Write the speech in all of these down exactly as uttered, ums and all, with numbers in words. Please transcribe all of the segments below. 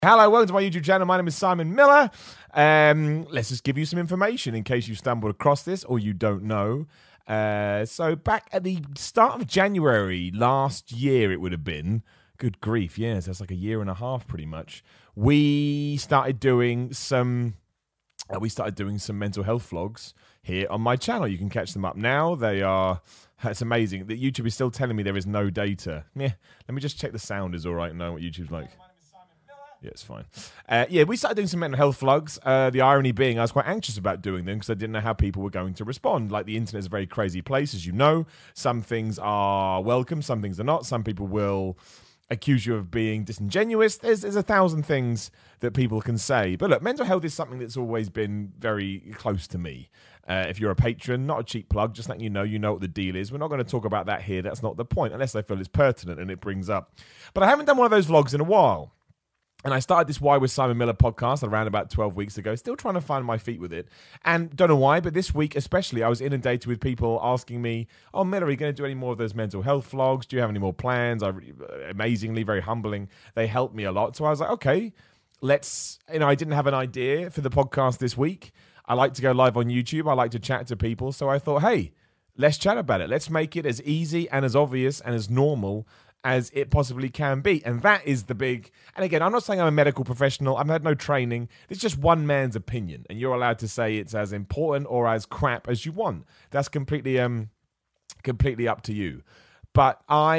Hello, welcome to my YouTube channel. My name is Simon Miller. Um, let's just give you some information in case you stumbled across this or you don't know. Uh, so back at the start of January last year, it would have been, good grief, yes, that's like a year and a half pretty much, we started doing some, uh, we started doing some mental health vlogs here on my channel. You can catch them up now. They are, it's amazing. The YouTube is still telling me there is no data. Yeah, let me just check the sound is all right and know what YouTube's like. Yeah, it's fine. Uh, yeah, we started doing some mental health vlogs. Uh, the irony being I was quite anxious about doing them because I didn't know how people were going to respond. Like, the internet is a very crazy place, as you know. Some things are welcome, some things are not. Some people will accuse you of being disingenuous. There's, there's a thousand things that people can say. But look, mental health is something that's always been very close to me. Uh, if you're a patron, not a cheap plug, just letting you know, you know what the deal is. We're not going to talk about that here. That's not the point, unless I feel it's pertinent and it brings up. But I haven't done one of those vlogs in a while. And I started this Why with Simon Miller podcast around about twelve weeks ago, still trying to find my feet with it. And don't know why, but this week especially, I was inundated with people asking me, oh, Miller, are you going to do any more of those mental health vlogs? Do you have any more plans? I, amazingly, very humbling. They helped me a lot. So I was like, okay, let's, you know, I didn't have an idea for the podcast this week. I like to go live on YouTube. I like to chat to people. So I thought, hey, let's chat about it. Let's make it as easy and as obvious and as normal as it possibly can be. And that is the big, and again, I'm not saying I'm a medical professional, I've had no training, it's just one man's opinion, and you're allowed to say it's as important or as crap as you want. That's completely um completely up to you. But I,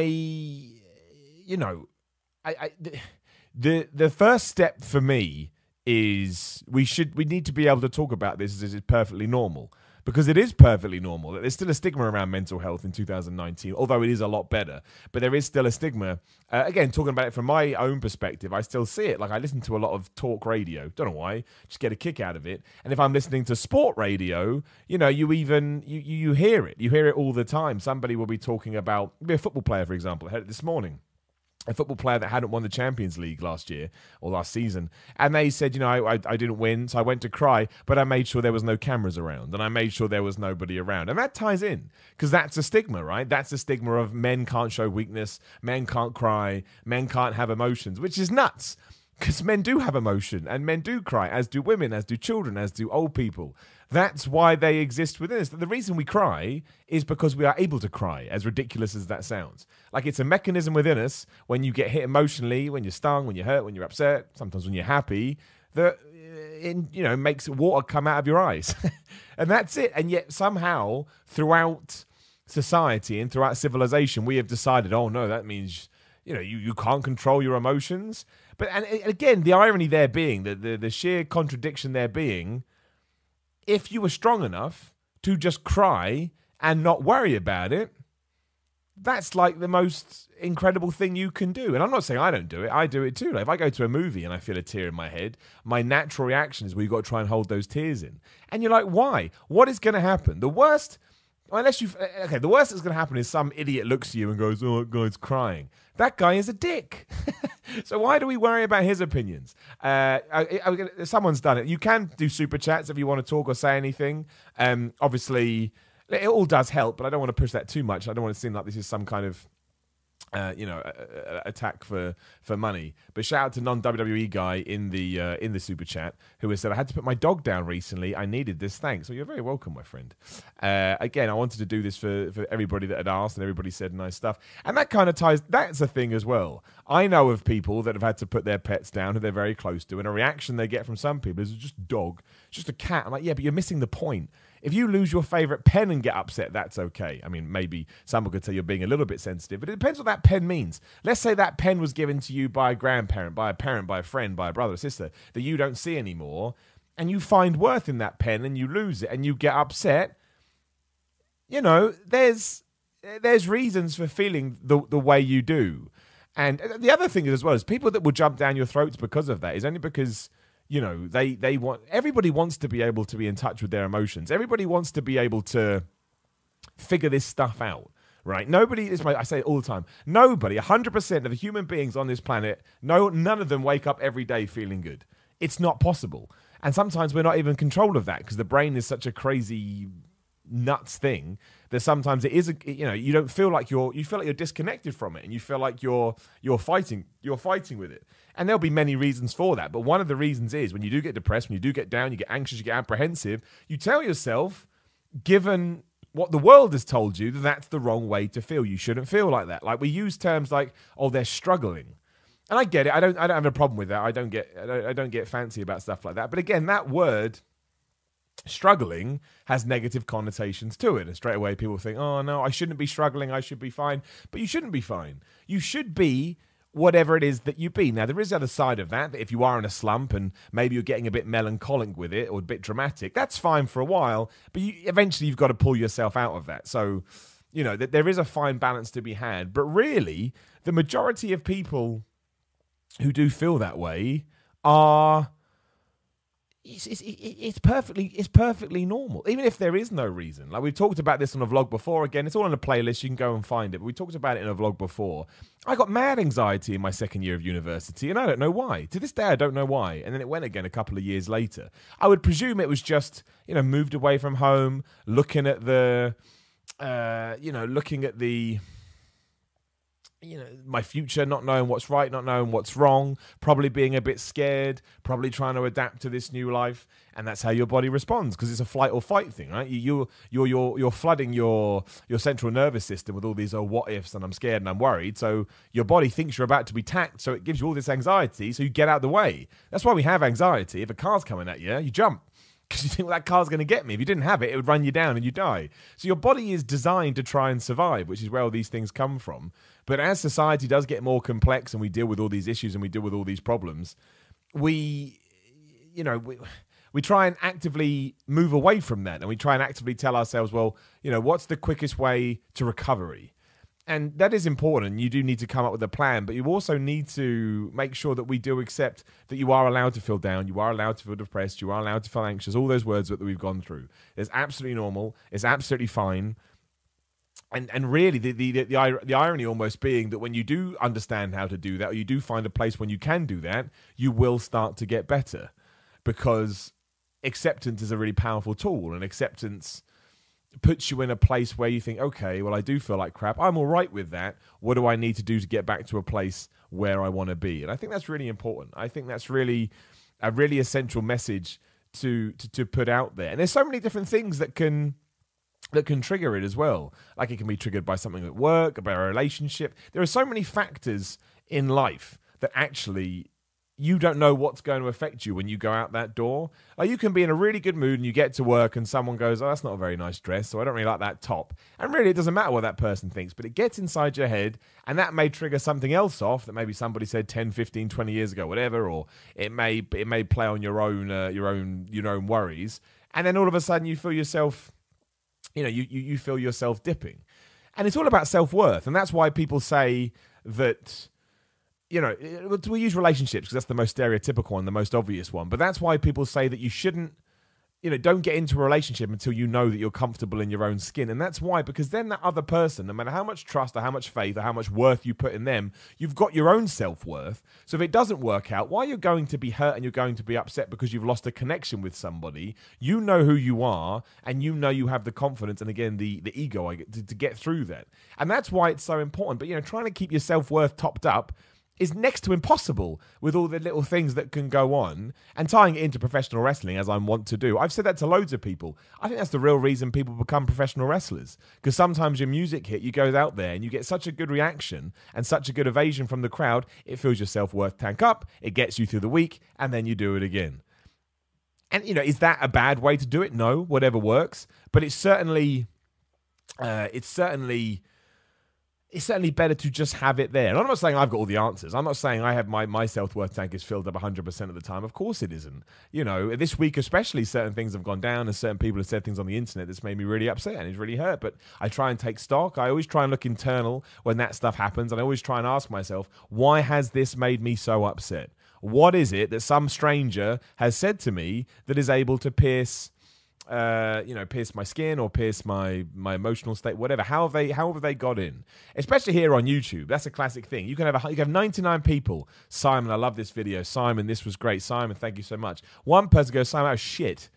you know, I, I the the first step for me is we should we need to be able to talk about this as it's perfectly normal. Because it is perfectly normal. There's still a stigma around mental health in two thousand nineteen, although it is a lot better. But there is still a stigma. Uh, again, talking about it from my own perspective, I still see it. Like, I listen to a lot of talk radio. Don't know why. Just get a kick out of it. And if I'm listening to sport radio, you know, you even, you, you hear it. You hear it all the time. Somebody will be talking about, be a football player, for example. I heard it this morning. A football player that hadn't won the Champions League last year or last season. And they said, you know, I, I, I didn't win, so I went to cry, but I made sure there was no cameras around and I made sure there was nobody around. And that ties in because that's a stigma, right? That's a stigma of men can't show weakness, men can't cry, men can't have emotions, which is nuts. Because men do have emotion and men do cry, as do women, as do children, as do old people. That's why they exist within us. The reason we cry is because we are able to cry, as ridiculous as that sounds. Like, it's a mechanism within us when you get hit emotionally, when you're stung, when you're hurt, when you're upset, sometimes when you're happy, that, it, you know, makes water come out of your eyes. And that's it. And yet somehow throughout society and throughout civilization, we have decided, oh no, that means, you know, you, you can't control your emotions. But, and again, the irony there being, the, the, the sheer contradiction there being, if you were strong enough to just cry and not worry about it, that's like the most incredible thing you can do. And I'm not saying I don't do it. I do it too. Like, if I go to a movie and I feel a tear in my head, my natural reaction is, well, you've got to try and hold those tears in. And you're like, why? What is going to happen? The worst, unless you, okay, the worst that's going to happen is some idiot looks at you and goes, oh, that guy's crying. That guy is a dick. So why do we worry about his opinions? Uh, I, I, someone's done it. You can do super chats if you want to talk or say anything. Um, obviously, it all does help, but I don't want to push that too much. I don't want to seem like this is some kind of, uh, you know, a, a attack for, for money. But shout out to non-W W E guy in the uh, in the super chat who has said, I had to put my dog down recently. I needed this. Thanks. So you're very welcome, my friend. Uh, again, I wanted to do this for, for everybody that had asked, and everybody said nice stuff. And that kind of ties, that's a thing as well. I know of people that have had to put their pets down who they're very close to, and a reaction they get from some people is just dog, it's just a cat. I'm like, yeah, but you're missing the point. If you lose your favorite pen and get upset, that's okay. I mean, maybe someone could say you're being a little bit sensitive, but it depends what that pen means. Let's say that pen was given to you by a grandparent, by a parent, by a friend, by a brother or sister that you don't see anymore, and you find worth in that pen and you lose it and you get upset. You know, there's there's reasons for feeling the the way you do. And the other thing is, as well, is people that will jump down your throats because of that is only because, you know, they, they want, everybody wants to be able to be in touch with their emotions. Everybody wants to be able to figure this stuff out, right? Nobody, is my, I say it all the time, nobody, one hundred percent of the human beings on this planet, no, none of them wake up every day feeling good. It's not possible. And sometimes we're not even in control of that because the brain is such a crazy nuts thing that sometimes it is, a, you know, you don't feel like you're, you feel like you're disconnected from it, and you feel like you're, you're fighting, you're fighting with it. And there'll be many reasons for that. But one of the reasons is when you do get depressed, when you do get down, you get anxious, you get apprehensive, you tell yourself, given what the world has told you, that that's the wrong way to feel. You shouldn't feel like that. Like, we use terms like, oh, they're struggling. And I get it. I don't, I don't have a problem with that. I don't get, I don't, I don't get fancy about stuff like that. But again, that word, struggling, has negative connotations to it. And straight away people think, oh, no, I shouldn't be struggling. I should be fine. But you shouldn't be fine. You should be whatever it is that you be. Now, there is the other side of that, that if you are in a slump and maybe you're getting a bit melancholic with it or a bit dramatic, that's fine for a while, but you, eventually you've got to pull yourself out of that. So, you know, that there is a fine balance to be had. But really, the majority of people who do feel that way are... It's, it's, it's perfectly it's perfectly normal, even if there is no reason. Like, we've talked about this on a vlog before. Again, it's all on a playlist. You can go and find it. But we talked about it in a vlog before. I got mad anxiety in my second year of university, and I don't know why. To this day, I don't know why. And then it went again a couple of years later. I would presume it was just, you know, moved away from home, looking at the, uh, you know, looking at the... you know, my future, not knowing what's right, not knowing what's wrong, probably being a bit scared, probably trying to adapt to this new life, and that's how your body responds, because it's a flight or fight thing, right? You, you're you're you're you're flooding your your central nervous system with all these oh what ifs, and I'm scared and I'm worried. So your body thinks you're about to be attacked, so it gives you all this anxiety, so you get out of the way. That's why we have anxiety. If a car's coming at you, you jump. Because you think, well, that car's going to get me. If you didn't have it, it would run you down and you die. So your body is designed to try and survive, which is where all these things come from. But as society does get more complex and we deal with all these issues and we deal with all these problems, we, you know, we, we try and actively move away from that. And we try and actively tell ourselves, well, you know, what's the quickest way to recovery? And that is important. You do need to come up with a plan, but you also need to make sure that we do accept that you are allowed to feel down, you are allowed to feel depressed, you are allowed to feel anxious, all those words that we've gone through. It's absolutely normal. It's absolutely fine. And and really, the, the, the, the, the irony almost being that when you do understand how to do that, or you do find a place when you can do that, you will start to get better. Because acceptance is a really powerful tool, and acceptance puts you in a place where you think, okay, well, I do feel like crap. I'm all right with that. What do I need to do to get back to a place where I want to be? And I think that's really important. I think that's really a really essential message to, to, to put out there. And there's so many different things that can that can trigger it as well. Like, it can be triggered by something at work, by a relationship. There are so many factors in life that actually you don't know what's going to affect you when you go out that door. Like, you can be in a really good mood and you get to work and someone goes, oh, that's not a very nice dress, so I don't really like that top. And really, it doesn't matter what that person thinks, but it gets inside your head, and that may trigger something else off that maybe somebody said ten, fifteen, twenty years ago, whatever, or it may it may play on your own uh, your own your own worries, and then all of a sudden you feel yourself, you know, you you, you feel yourself dipping. And it's all about self-worth, and that's why people say that, you know, we use relationships because that's the most stereotypical one, the most obvious one. But that's why people say that you shouldn't, you know, don't get into a relationship until you know that you're comfortable in your own skin. And that's why, because then that other person, no matter how much trust or how much faith or how much worth you put in them, you've got your own self-worth. So if it doesn't work out, while you're going to be hurt and you're going to be upset because you've lost a connection with somebody, you know who you are, and you know you have the confidence and, again, the, the ego I get to, to get through that. And that's why it's so important. But, you know, trying to keep your self-worth topped up is next to impossible with all the little things that can go on, and tying it into professional wrestling, as I want to do. I've said that to loads of people. I think that's the real reason people become professional wrestlers, because sometimes your music hit, you go out there and you get such a good reaction and such a good ovation from the crowd, it fills your self-worth tank up, it gets you through the week, and then you do it again. And, you know, is that a bad way to do it? No, whatever works. But it's certainly, uh, it's certainly... it's certainly better to just have it there. And I'm not saying I've got all the answers. I'm not saying I have my, my self-worth tank is filled up one hundred percent of the time. Of course it isn't. You know, this week especially, certain things have gone down and certain people have said things on the internet that's made me really upset and it's really hurt. But I try and take stock. I always try and look internal when that stuff happens. And I always try and ask myself, why has this made me so upset? What is it that some stranger has said to me that is able to pierce... Uh, you know, pierce my skin or pierce my my emotional state, whatever. How have they how have they got in? Especially here on YouTube, that's a classic thing. You can have a, you can have ninety-nine people. Simon, I love this video. Simon, this was great. Simon, thank you so much. One person goes, Simon, that was shit.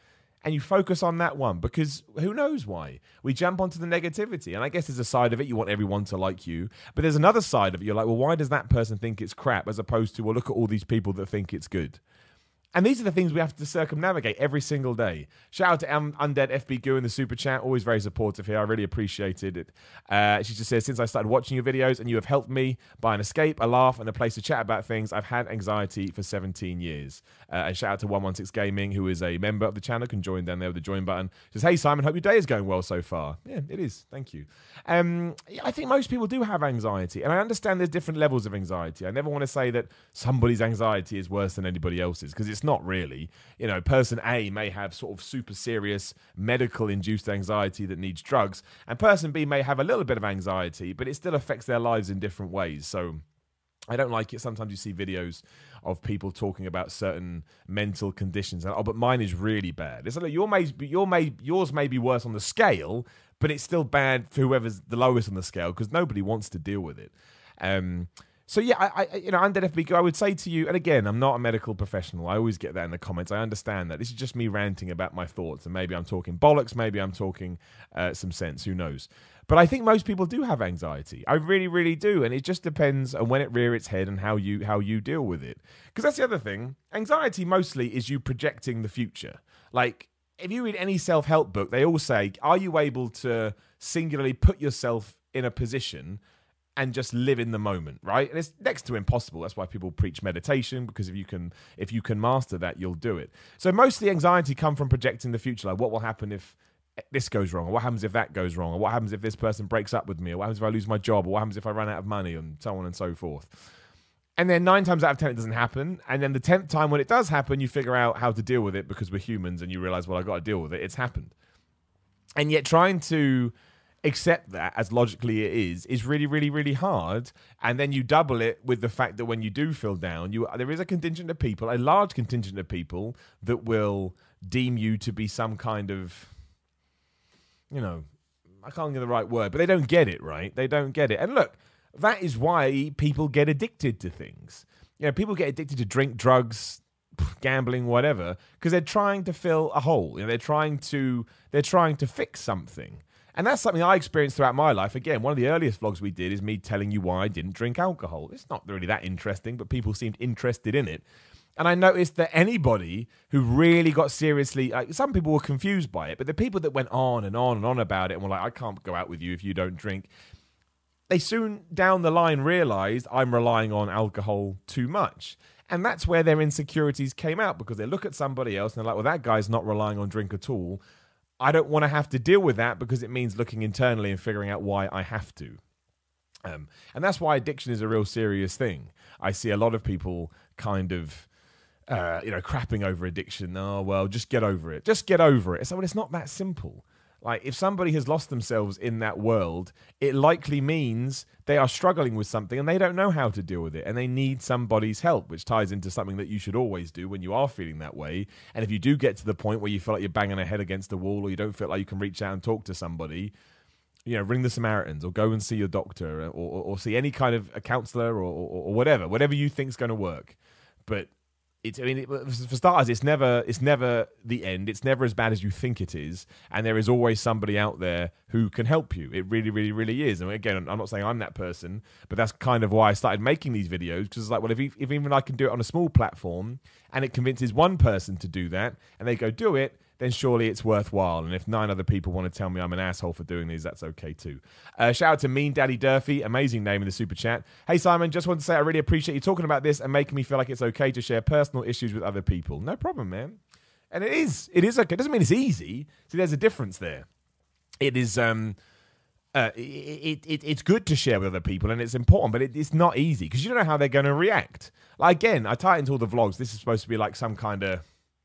and you focus on that one, because who knows why? We jump onto the negativity. And I guess there's a side of it, you want everyone to like you. But there's another side of it, you're like, well, why does that person think it's crap, as opposed to, well, look at all these people that think it's good. And these are the things we have to circumnavigate every single day. Shout out to um, Undead F B Goo in the super chat. Always very supportive here. I really appreciated it. Uh, she just says, since I started watching your videos and you have helped me by an escape, a laugh, and a place to chat about things, I've had anxiety for seventeen years. Uh, and shout out to one one six Gaming, who is a member of the channel. Can join down there with the join button. Says, hey, Simon, hope your day is going well so far. Yeah, it is. Thank you. Um, I think most people do have anxiety. And I understand there's different levels of anxiety. I never want to say that somebody's anxiety is worse than anybody else's, because it's not really. You know, person A may have sort of super serious medical induced anxiety that needs drugs, and person B may have a little bit of anxiety, but it still affects their lives in different ways. So I don't like it. Sometimes you see videos of people talking about certain mental conditions, and oh, but mine is really bad. It's like your may, your may, yours may be worse on the scale, but it's still bad for whoever's the lowest on the scale, because nobody wants to deal with it. Um, So yeah, I, I you know, Undead F B G, I would say to you, and again, I'm not a medical professional. I always get that in the comments. I understand that. This is just me ranting about my thoughts, and maybe I'm talking bollocks, maybe I'm talking uh, some sense. Who knows? But I think most people do have anxiety. I really, really do, and it just depends on when it rears its head and how you how you deal with it. Because that's the other thing. Anxiety mostly is you projecting the future. Like, if you read any self-help book, they all say, are you able to singularly put yourself in a position and just live in the moment, right? And it's next to impossible. That's why people preach meditation, because if you can if you can master that, you'll do it. So most of the anxiety come from projecting the future, like what will happen if this goes wrong, or what happens if that goes wrong, or what happens if this person breaks up with me, or what happens if I lose my job, or what happens if I run out of money, and so on and so forth. And then nine times out of ten, it doesn't happen. And then the tenth time when it does happen, you figure out how to deal with it, because we're humans, and you realize, well, I've got to deal with it. It's happened. And yet trying to accept that as logically it is is really, really, really hard. And then you double it with the fact that when you do feel down, you there is a contingent of people, a large contingent of people, that will deem you to be some kind of, you know, I can't get the right word, but they don't get it, right? They don't get it. And look, that is why people get addicted to things. You know, people get addicted to drink, drugs, gambling, whatever, because they're trying to fill a hole. You know, they're trying to they're trying to fix something. And that's something I experienced throughout my life. Again, one of the earliest vlogs we did is me telling you why I didn't drink alcohol. It's not really that interesting, but people seemed interested in it. And I noticed that anybody who really got seriously, like, some people were confused by it, but the people that went on and on and on about it and were like, I can't go out with you if you don't drink, they soon down the line realized I'm relying on alcohol too much. And that's where their insecurities came out, because they look at somebody else and they're like, well, that guy's not relying on drink at all. I don't want to have to deal with that, because it means looking internally and figuring out why I have to. Um, and that's why addiction is a real serious thing. I see a lot of people kind of, uh, you know, crapping over addiction. Oh, well, just get over it. Just get over it. So, well, it's not that simple. Like, if somebody has lost themselves in that world, it likely means they are struggling with something and they don't know how to deal with it, and they need somebody's help, which ties into something that you should always do when you are feeling that way. And if you do get to the point where you feel like you're banging a head against the wall, or you don't feel like you can reach out and talk to somebody, you know, ring the Samaritans, or go and see your doctor, or, or, or see any kind of a counselor, or, or, or whatever, whatever you think's going to work. But It's, I mean, it, for starters, it's never it's never the end. It's never as bad as you think it is, and there is always somebody out there who can help you. It really, really, really is. And again, I'm not saying I'm that person, but that's kind of why I started making these videos, because it's like, well, if, if even I can do it on a small platform, and it convinces one person to do that, and they go do it, then surely it's worthwhile. And if nine other people want to tell me I'm an asshole for doing these, that's okay too. Uh, shout out to Mean Daddy Durfee, amazing name in the super chat. Hey Simon, just want to say I really appreciate you talking about this and making me feel like it's okay to share personal issues with other people. No problem, man. And it is, it is okay. It doesn't mean it's easy. See, there's a difference there. It is, um, uh, it, it it's good to share with other people, and it's important, but it, it's not easy, because you don't know how they're going to react. Like, again, I tie it into all the vlogs. This is supposed to be like some kind of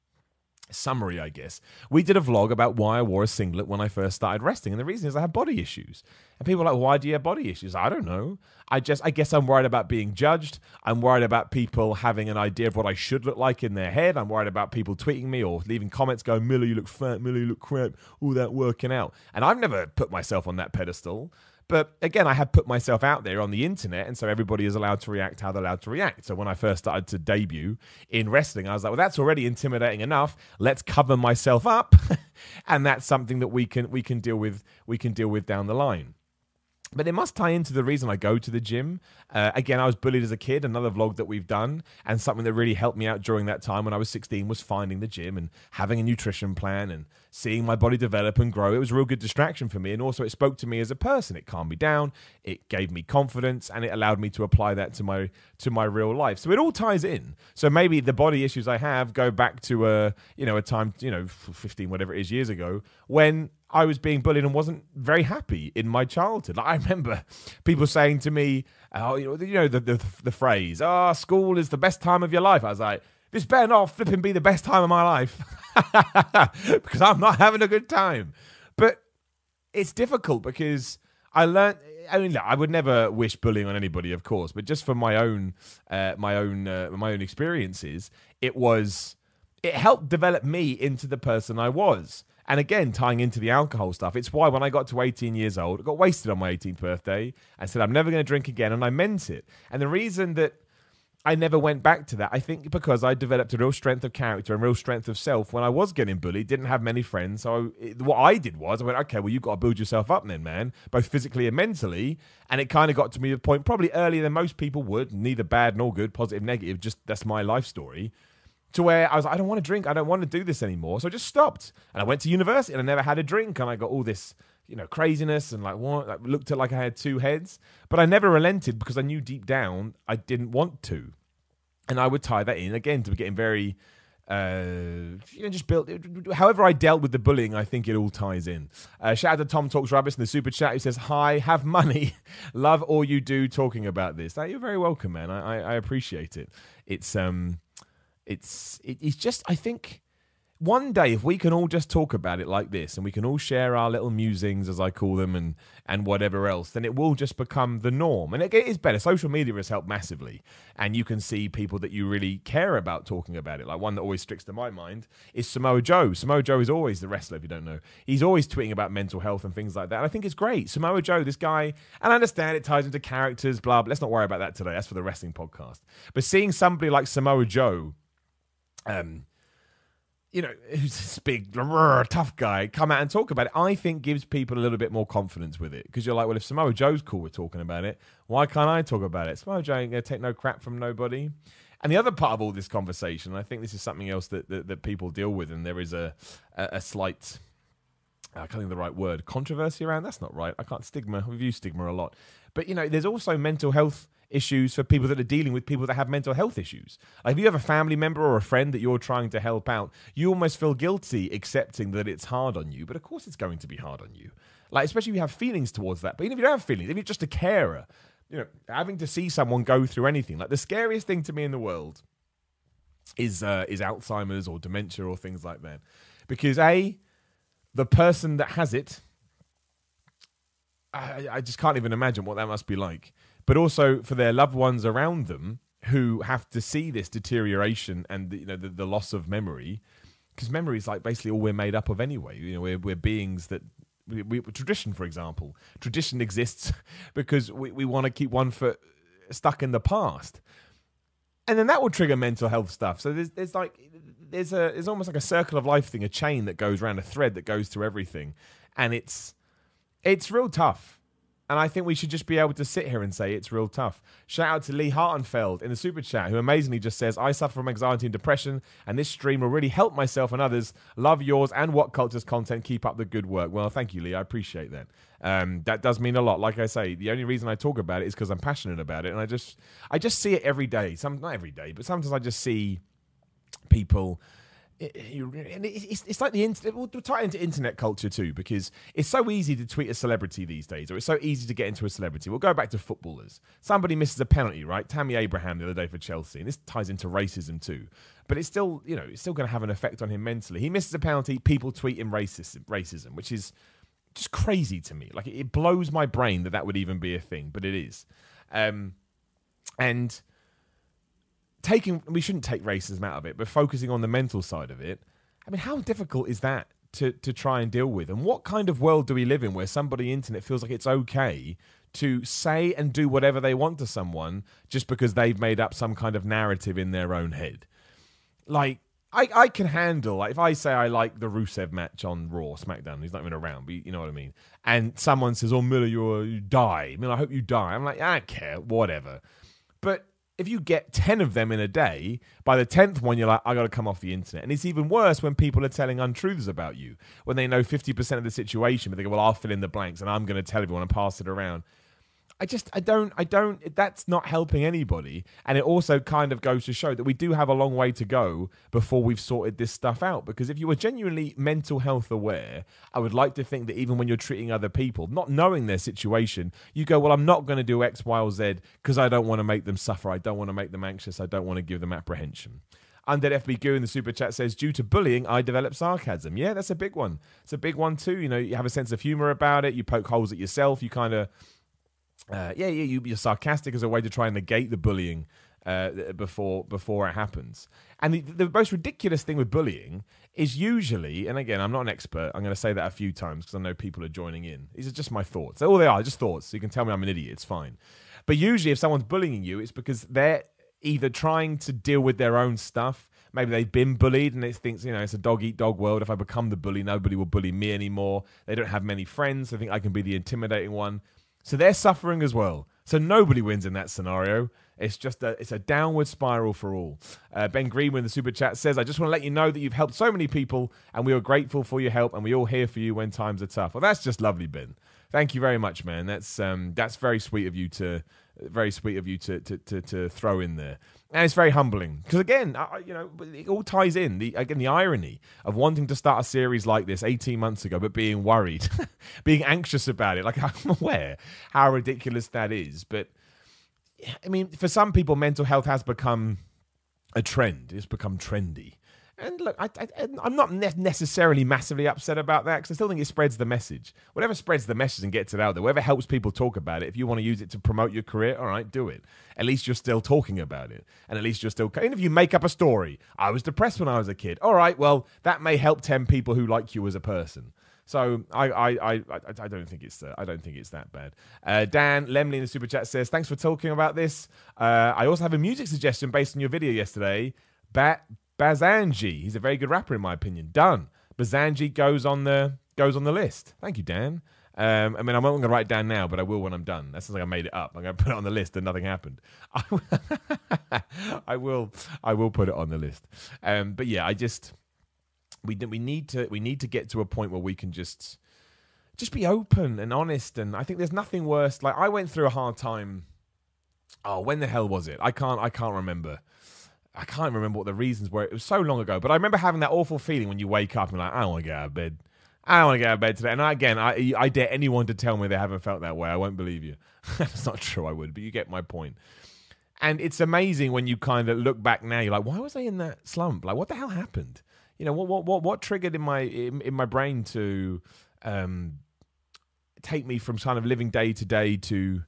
summary, I guess. We did a vlog about why I wore a singlet when I first started wrestling, and the reason is I have body issues. And people are like, why do you have body issues? I don't know. I just, I guess I'm worried about being judged. I'm worried about people having an idea of what I should look like in their head. I'm worried about people tweeting me or leaving comments going, Miller, you look fat, Miller, you look crap, all that working out. And I've never put myself on that pedestal, But again, I had put myself out there on the internet, and so everybody is allowed to react how they're allowed to react. So when I first started to debut in wrestling, I was like, well, that's already intimidating enough. Let's cover myself up. And that's something that we can we can deal with we can deal with down the line. But it must tie into the reason I go to the gym. Uh, again, I was bullied as a kid, another vlog that we've done, and something that really helped me out during that time when I was sixteen was finding the gym and having a nutrition plan and seeing my body develop and grow. It was a real good distraction for me, and also it spoke to me as a person. It calmed me down, it gave me confidence, and it allowed me to apply that to my to my real life. So it all ties in. So maybe the body issues I have go back to a you know a time you know fifteen whatever it is years ago when I was being bullied and wasn't very happy in my childhood. Like I remember people saying to me, "Oh, you know, you know the, the the phrase, oh, school is the best time of your life." I was like, "This better not flipping be the best time of my life," because I'm not having a good time. But it's difficult because I learned. I mean, look, I would never wish bullying on anybody, of course, but just from my own, uh, my own, uh, my own experiences, it was, it helped develop me into the person I was. And again, tying into the alcohol stuff, it's why when I got to eighteen years old, I got wasted on my eighteenth birthday and said, I'm never going to drink again. And I meant it. And the reason that I never went back to that, I think because I developed a real strength of character and real strength of self when I was getting bullied, didn't have many friends. So it, what I did was I went, okay, well, you've got to build yourself up then, man, both physically and mentally. And it kind of got to me the point probably earlier than most people would, neither bad nor good, positive, negative, just that's my life story. To where I was like, I don't want to drink. I don't want to do this anymore. So I just stopped. And I went to university and I never had a drink. And I got all this, you know, craziness and like what? Like, looked at like I had two heads. But I never relented because I knew deep down I didn't want to. And I would tie that in again to getting very, uh, you know, just built. However I dealt with the bullying, I think it all ties in. Uh, shout out to Tom Talks Rabbits in the super chat who says, hi, have money. Love all you do talking about this. Now, you're very welcome, man. I, I, I appreciate it. It's... um. It's it, it's just, I think, one day if we can all just talk about it like this and we can all share our little musings, as I call them, and and whatever else, then it will just become the norm. And it, it is better. Social media has helped massively. And you can see people that you really care about talking about it. Like one that always sticks to my mind is Samoa Joe. Samoa Joe is always the wrestler, if you don't know. He's always tweeting about mental health and things like that. And I think it's great. Samoa Joe, this guy, and I understand it ties into characters, blah, blah. Let's not worry about that today. That's for the wrestling podcast. But seeing somebody like Samoa Joe, Um, you know, who's this big, tough guy, come out and talk about it, I think gives people a little bit more confidence with it. Because you're like, well, if Samoa Joe's cool with talking about it, why can't I talk about it? Samoa Joe ain't going to take no crap from nobody. And the other part of all this conversation, I think this is something else that, that, that people deal with, and there is a, a, a slight, I can't think of the right word, controversy around, that's not right. I can't, stigma, we've used stigma a lot. But, you know, there's also mental health issues for people that are dealing with people that have mental health issues. Like if you have a family member or a friend that you're trying to help out, you almost feel guilty accepting that it's hard on you. But of course it's going to be hard on you. Like, especially if you have feelings towards that. But even if you don't have feelings, if you're just a carer, you know, having to see someone go through anything, like the scariest thing to me in the world is uh, is Alzheimer's or dementia or things like that. Because A, the person that has it, I, I just can't even imagine what that must be like. But also for their loved ones around them who have to see this deterioration and the, you know the, the loss of memory, because memory is like basically all we're made up of anyway. You know, we're we're beings that we, we tradition, for example, tradition exists because we, we want to keep one foot stuck in the past, and then that will trigger mental health stuff. So there's there's like there's a there's almost like a circle of life thing, a chain that goes around, a thread that goes through everything, and it's it's real tough. And I think we should just be able to sit here and say it's real tough. Shout out to Lee Hartenfeld in the super chat, who amazingly just says, I suffer from anxiety and depression, and this stream will really help myself and others. Love yours and What Culture's content. Keep up the good work. Well, thank you, Lee. I appreciate that. Um, that does mean a lot. Like I say, the only reason I talk about it is because I'm passionate about it. And I just I just see it every day. Some, not every day, but sometimes I just see people... And it's, it's like the internet. We'll tie into internet culture too, because it's so easy to tweet a celebrity these days, or it's so easy to get into a celebrity. We'll go back to footballers. Somebody misses a penalty, right? Tammy Abraham the other day for Chelsea, and this ties into racism too. But it's still, you know, it's still going to have an effect on him mentally. He misses a penalty, people tweet him racism, racism, which is just crazy to me. Like it blows my brain that that would even be a thing, but it is. Um, and. Taking, we shouldn't take racism out of it, but focusing on the mental side of it. I mean, how difficult is that to to try and deal with. And what kind of world do we live in where somebody on the internet feels like it's okay to say and do whatever they want to someone just because they've made up some kind of narrative in their own head? Like, I, I can handle, like, if I say I like the Rusev match on Raw, SmackDown, he's not even around, but you know what I mean. And someone says, oh, Miller, you're, you die. Miller, I hope you die. I'm like, I don't care, whatever. But if you get ten of them in a day, by the tenth one, you're like, I got to come off the internet. And it's even worse when people are telling untruths about you, when they know fifty percent of the situation, but they go, well, I'll fill in the blanks and I'm going to tell everyone and pass it around. I just, I don't, I don't, that's not helping anybody. And it also kind of goes to show that we do have a long way to go before we've sorted this stuff out. Because if you were genuinely mental health aware, I would like to think that even when you're treating other people, not knowing their situation, you go, well, I'm not going to do X, Y, or Z because I don't want to make them suffer. I don't want to make them anxious. I don't want to give them apprehension. Undead F B Goo in the super chat says, due to bullying, I develop sarcasm. Yeah, that's a big one. It's a big one too. You know, you have a sense of humor about it. You poke holes at yourself. You kind of... Uh, yeah, yeah, you, you're sarcastic as a way to try and negate the bullying uh, before before it happens. And the, the most ridiculous thing with bullying is usually, and again, I'm not an expert, I'm going to say that a few times because I know people are joining in. These are just my thoughts. They're all they are, just thoughts. So you can tell me I'm an idiot, it's fine. But usually if someone's bullying you, it's because they're either trying to deal with their own stuff. Maybe they've been bullied and it thinks, you know, it's a dog-eat-dog world. If I become the bully, nobody will bully me anymore. They don't have many friends. They think I can be the intimidating one. So they're suffering as well. So nobody wins in that scenario. It's just a, it's a downward spiral for all. Uh, Ben Greenwood in the super chat says, I just want to let you know that you've helped so many people and we are grateful for your help and we all here for you when times are tough. Well, that's just lovely, Ben. Thank you very much, man. That's um, that's very sweet of you to very sweet of you to to to, to throw in there. And it's very humbling because, again, I, you know, it all ties in. The again, the irony of wanting to start a series like this eighteen months ago, but being worried, being anxious about it. Like, I'm aware how ridiculous that is. But, I mean, for some people, mental health has become a trend. It's become trendy. And look, I, I, I'm not ne- necessarily massively upset about that because I still think it spreads the message. Whatever spreads the message and gets it out there, whatever helps people talk about it, if you want to use it to promote your career, all right, do it. At least you're still talking about it. And at least you're still... And if you make up a story, I was depressed when I was a kid. All right, well, that may help ten people who like you as a person. So I I I I, I don't think it's uh, I don't think it's that bad. Uh, Dan Lemley in the super chat says, thanks for talking about this. Uh, I also have a music suggestion based on your video yesterday. Bat... Bazanji, he's a very good rapper in my opinion. Done. Bazanji goes on the goes on the list. Thank you, Dan. Um, I mean, I'm not going to write it down now, but I will when I'm done. That sounds like I made it up. I'm going to put it on the list and nothing happened. I will. I will put it on the list. Um, but yeah, I just we we need to we need to get to a point where we can just just be open and honest. And I think there's nothing worse. Like, I went through a hard time. Oh, when the hell was it? I can't. I can't remember. I can't remember what the reasons were. It was so long ago. But I remember having that awful feeling when you wake up and you're like, I don't want to get out of bed. I don't want to get out of bed today. And again, I, I dare anyone to tell me they haven't felt that way. I won't believe you. That's not true, I would. But you get my point. And it's amazing when you kind of look back now. You're like, why was I in that slump? Like, what the hell happened? You know, what what what, what triggered in my in, in my brain to um, take me from kind of living day to day to,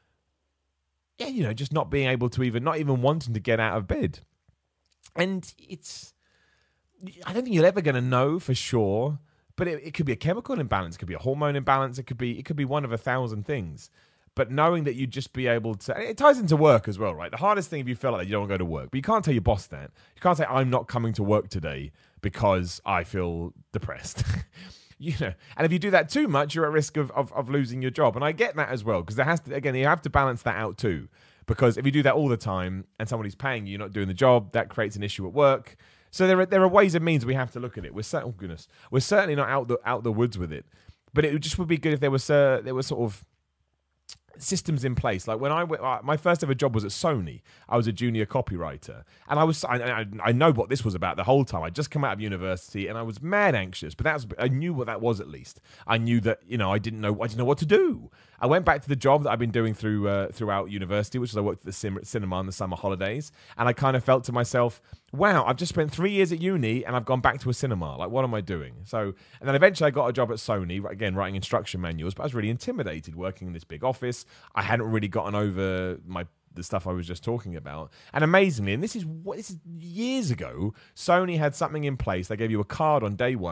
yeah, you know, just not being able to even, not even wanting to get out of bed. And it's, I don't think you're ever going to know for sure, but it, it could be a chemical imbalance, it could be a hormone imbalance, it could be it could be one of a thousand things. But knowing that you'd just be able to, it ties into work as well, right? The hardest thing if you feel like that, you don't want to go to work, but you can't tell your boss that. You can't say, I'm not coming to work today because I feel depressed. You know, and if you do that too much, you're at risk of, of, of losing your job. And I get that as well, because there has to, again, you have to balance that out too. Because if you do that all the time and somebody's paying you, you're not doing the job, that creates an issue at work. So there are there are ways and means we have to look at it. We're certain, oh goodness, we're certainly not out the out the woods with it. But it just would be good if there was uh, there was sort of systems in place. Like when I went, uh, my first ever job was at Sony. I was a junior copywriter, and I was I, I, I know what this was about the whole time. I'd just come out of university, and I was mad anxious. But that was, I knew what that was at least. I knew that, you know, I didn't know I didn't know what to do. I went back to the job that I've been doing through uh, throughout university, which is I worked at the sim- cinema in the summer holidays, and I kind of felt to myself, wow, I've just spent three years at uni and I've gone back to a cinema. Like, what am I doing? So, and then eventually I got a job at Sony, again, writing instruction manuals, but I was really intimidated working in this big office. I hadn't really gotten over my the stuff I was just talking about. And amazingly, and this is what this is years ago, Sony had something in place. They gave you a card on day one,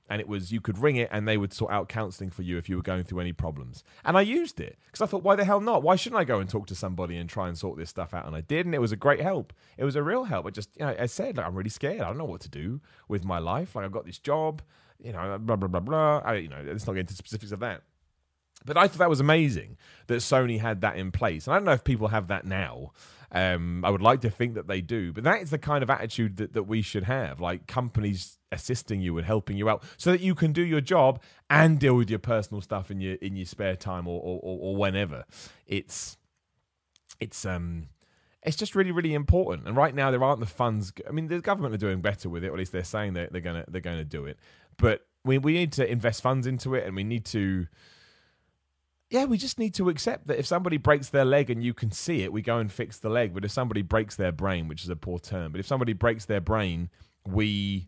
And it was, you could ring it and they would sort out counselling for you if you were going through any problems. And I used it because I thought, why the hell not? Why shouldn't I go and talk to somebody and try and sort this stuff out? And I did, and it was a great help. It was a real help. I just, you know, I said, like, I'm really scared. I don't know what to do with my life. Like, I've got this job, you know, blah, blah, blah, blah. I, you know, let's not get into specifics of that. But I thought that was amazing that Sony had that in place. And I don't know if people have that now. Um, I would like to think that they do. But that is the kind of attitude that, that we should have. Like, companies assisting you and helping you out so that you can do your job and deal with your personal stuff in your in your spare time or or, or whenever. It's it's um it's just really, really important. And right now there aren't the funds. I mean, the government are doing better with it, or at least they're saying that they're gonna they're gonna do it. But we we need to invest funds into it, and we need to Yeah, we just need to accept that if somebody breaks their leg and you can see it, we go and fix the leg. But if somebody breaks their brain, which is a poor term, but if somebody breaks their brain, we,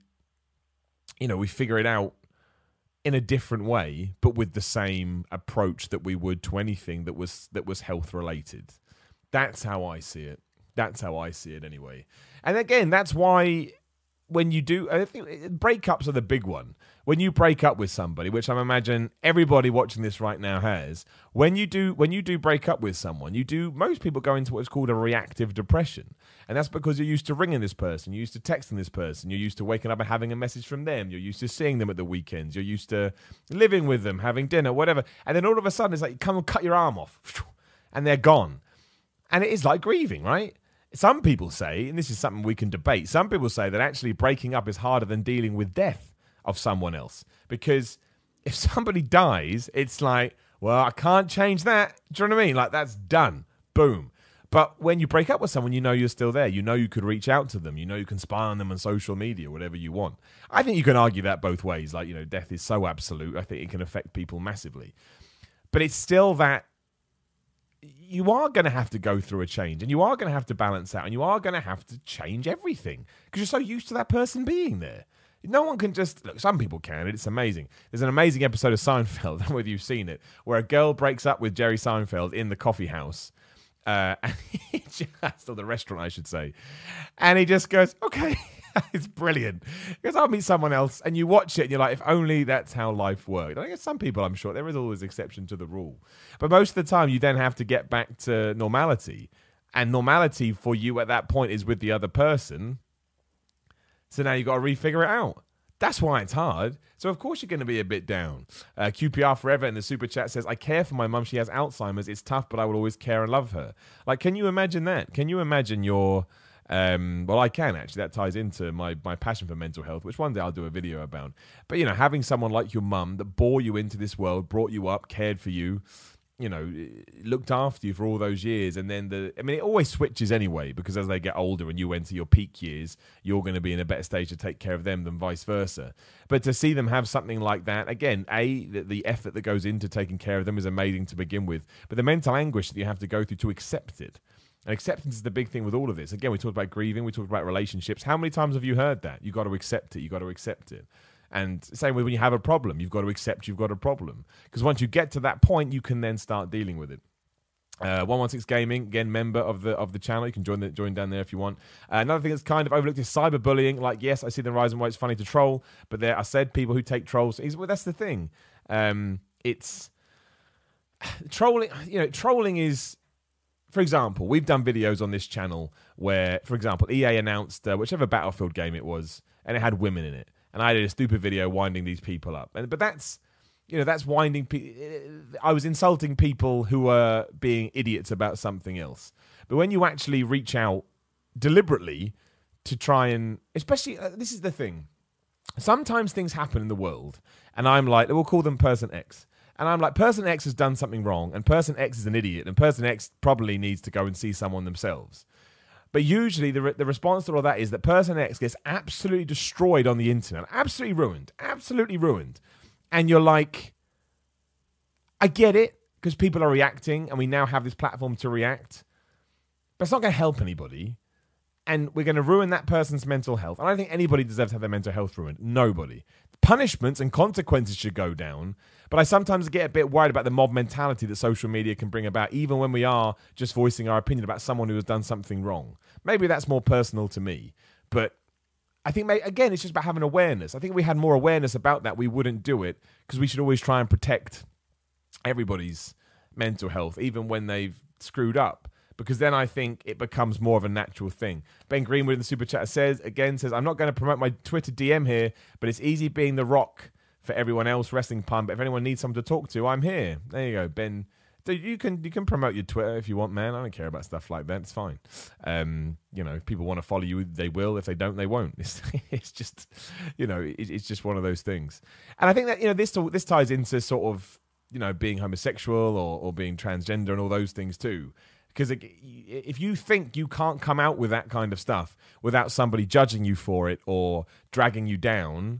you know, we figure it out in a different way, but with the same approach that we would to anything that was that was health related. That's how I see it. That's how I see it anyway. And again, that's why when you do, I think breakups are the big one. When you break up with somebody, which I imagine everybody watching this right now has, when you do when you do break up with someone, you do, most people go into what's called a reactive depression. And that's because you're used to ringing this person, you're used to texting this person, you're used to waking up and having a message from them, you're used to seeing them at the weekends, you're used to living with them, having dinner, whatever. And then all of a sudden it's like, come and cut your arm off, and they're gone. And it is like grieving, right? Some people say, and this is something we can debate, some people say that actually breaking up is harder than dealing with death of someone else. Because if somebody dies, it's like, well, I can't change that. Do you know what I mean? Like, that's done. Boom. But when you break up with someone, you know you're still there. You know you could reach out to them. You know you can spy on them on social media, whatever you want. I think you can argue that both ways. Like, you know, death is so absolute. I think it can affect people massively. But it's still that you are going to have to go through a change, and you are going to have to balance out, and you are going to have to change everything because you're so used to that person being there. No one can just, look, some people can, it's amazing. There's an amazing episode of Seinfeld, I don't know whether you've seen it, where a girl breaks up with Jerry Seinfeld in the coffee house. Uh, and he just, or the restaurant, I should say. And he just goes, okay, it's brilliant. Because I'll meet someone else, and you watch it, and you're like, if only that's how life worked. I guess some people, I'm sure, there is always exception to the rule. But most of the time, you then have to get back to normality. And normality for you at that point is with the other person. So now you've got to refigure it out. That's why it's hard. So, of course, you're going to be a bit down. Uh, Q P R Forever in the super chat says, I care for my mum. She has Alzheimer's. It's tough, but I will always care and love her. Like, can you imagine that? Can you imagine your... Um, well, I can, actually. That ties into my, my passion for mental health, which one day I'll do a video about. But, you know, having someone like your mum that bore you into this world, brought you up, cared for you, you know, looked after you for all those years. And then the, I mean, it always switches anyway, because as they get older and you enter your peak years, you're going to be in a better stage to take care of them than vice versa. But to see them have something like that, again, A, the, the effort that goes into taking care of them is amazing to begin with. But the mental anguish that you have to go through to accept it. And acceptance is the big thing with all of this. Again, we talked about grieving, we talked about relationships. How many times have you heard that? You've got to accept it, you've got to accept it. And same way when you have a problem, you've got to accept you've got a problem. Because once you get to that point, you can then start dealing with it. Uh, one one six Gaming, again, member of the of the channel. You can join the, join down there if you want. Uh, another thing that's kind of overlooked is cyberbullying. Like, yes, I see the rise and why it's funny to troll, but there are said people who take trolls. Well, that's the thing. Um, it's trolling. You know, trolling is. For example, we've done videos on this channel where, for example, E A announced uh, whichever Battlefield game it was, and it had women in it. And I did a stupid video winding these people up. And, but that's, you know, that's winding people. I was insulting people who were being idiots about something else. But when you actually reach out deliberately to try and, especially, uh, this is the thing. Sometimes things happen in the world, and I'm like, we'll call them person X. And I'm like, person X has done something wrong, and person X is an idiot, and person X probably needs to go and see someone themselves. But usually the, re- the response to all that is that person X gets absolutely destroyed on the internet. Absolutely ruined. Absolutely ruined. And you're like, I get it, because people are reacting, and we now have this platform to react. But it's not going to help anybody. And we're going to ruin that person's mental health. And I don't think anybody deserves to have their mental health ruined. Nobody. Punishments and consequences should go down. But I sometimes get a bit worried about the mob mentality that social media can bring about, even when we are just voicing our opinion about someone who has done something wrong. Maybe that's more personal to me. But I think, mate, again, it's just about having awareness. I think if we had more awareness about that, we wouldn't do it, because we should always try and protect everybody's mental health, even when they've screwed up, because then I think it becomes more of a natural thing. Ben Greenwood in the Super Chat says, again, says, I'm not going to promote my Twitter D M here, but it's easy being the rock for everyone else, wrestling pun, but if anyone needs someone to talk to, I'm here. There you go, Ben. Dude, you can you can promote your Twitter if you want, man. I don't care about stuff like that. It's fine. Um, you know, if people want to follow you, they will. If they don't, they won't. It's, it's just, you know, it, it's just one of those things. And I think that, you know, this this ties into sort of, you know, being homosexual or, or being transgender and all those things too. Because if you think you can't come out with that kind of stuff without somebody judging you for it or dragging you down,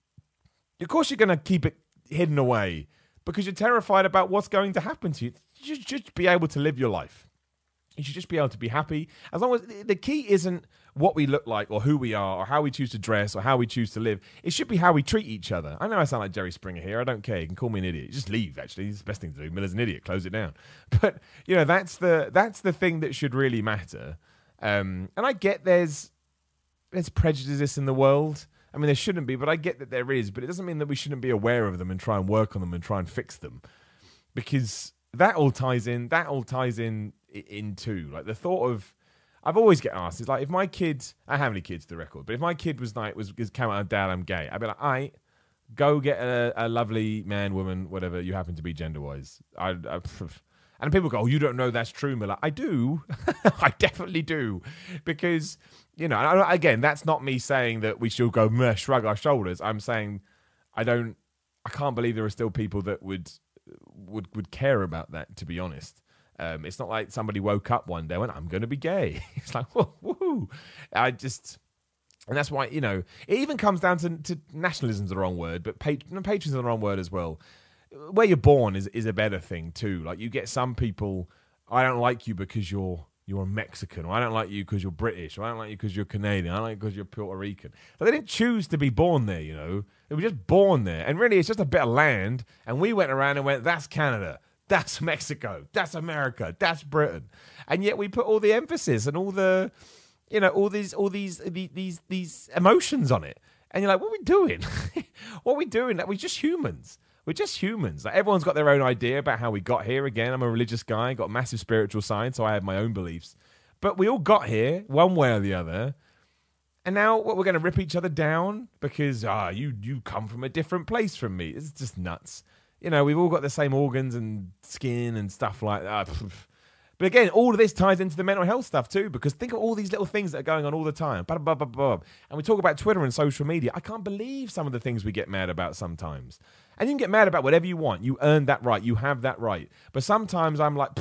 of course you're going to keep it hidden away, because you're terrified about what's going to happen to you. You should just be able to live your life. You should just be able to be happy. As long as the key isn't what we look like or who we are or how we choose to dress or how we choose to live. It should be how we treat each other. I know I sound like Jerry Springer here. I don't care. You can call me an idiot. Just leave, actually. It's the best thing to do. Miller's an idiot. Close it down. But, you know, that's the that's the thing that should really matter. Um, and I get there's there's prejudice in the world. I mean, there shouldn't be, but I get that there is. But it doesn't mean that we shouldn't be aware of them and try and work on them and try and fix them, because that all ties in. That all ties in into like the thought of. I've always get asked. It's like if my kid, I have any kids to the record, but if my kid was like was, was came out, Dad, I'm gay. I'd be like, I go get a, a lovely man, woman, whatever you happen to be gender wise. I, I and people go, oh, you don't know that's true, Miller. I do. I definitely do, because. You know, again, that's not me saying that we should go meh, shrug our shoulders. I'm saying I don't, I can't believe there are still people that would would would care about that. To be honest, um, it's not like somebody woke up one day and went, "I'm going to be gay." It's like, whoa, woohoo! I just, and that's why, you know, it even comes down to, to nationalism's the wrong word, but pat- patriotism is the wrong word as well. Where you're born is is a better thing too. Like you get some people, I don't like you because you're. You're Mexican, or I don't like you because you're British, or I don't like you because you're Canadian, I don't like you because you're Puerto Rican. But they didn't choose to be born there, you know. They were just born there. And really, it's just a bit of land. And we went around and went, that's Canada, that's Mexico, that's America, that's Britain. And yet we put all the emphasis and all the, you know, all these all these these these emotions on it. And you're like, what are we doing? What are we doing? Like, we're just humans. We're just humans. Like, everyone's got their own idea about how we got here. Again, I'm a religious guy, got a massive spiritual side, so I have my own beliefs. But we all got here, one way or the other. And now, what, we're going to rip each other down because, ah, you you come from a different place from me. It's just nuts. You know, we've all got the same organs and skin and stuff like that. But again, all of this ties into the mental health stuff too, because think of all these little things that are going on all the time. Blah, blah, blah, blah. And we talk about Twitter and social media. I can't believe some of the things we get mad about sometimes. And you can get mad about whatever you want. You earned that right. You have that right. But sometimes I'm like,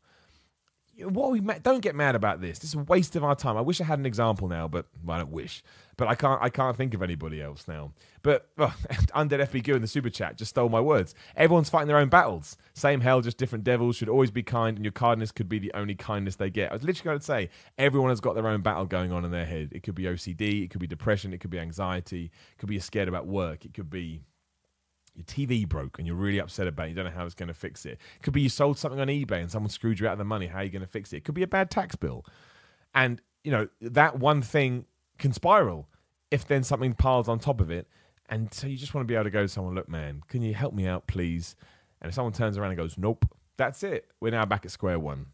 what are we ma- don't get mad about this. This is a waste of our time. I wish I had an example now, but well, I don't wish. But I can't I can't think of anybody else now. But oh, Undead F B Q in the super chat just stole my words. Everyone's fighting their own battles. Same hell, just different devils. Should always be kind, and your kindness could be the only kindness they get. I was literally going to say, everyone has got their own battle going on in their head. It could be O C D, it could be depression, it could be anxiety, it could be you're scared about work, it could be your T V broke and you're really upset about it. You don't know how it's going to fix it. It could be you sold something on eBay and someone screwed you out of the money. How are you going to fix it? It could be a bad tax bill. And, you know, that one thing can spiral if then something piles on top of it. And so you just want to be able to go to someone, look, man, can you help me out, please? And if someone turns around and goes, nope, that's it. We're now back at square one.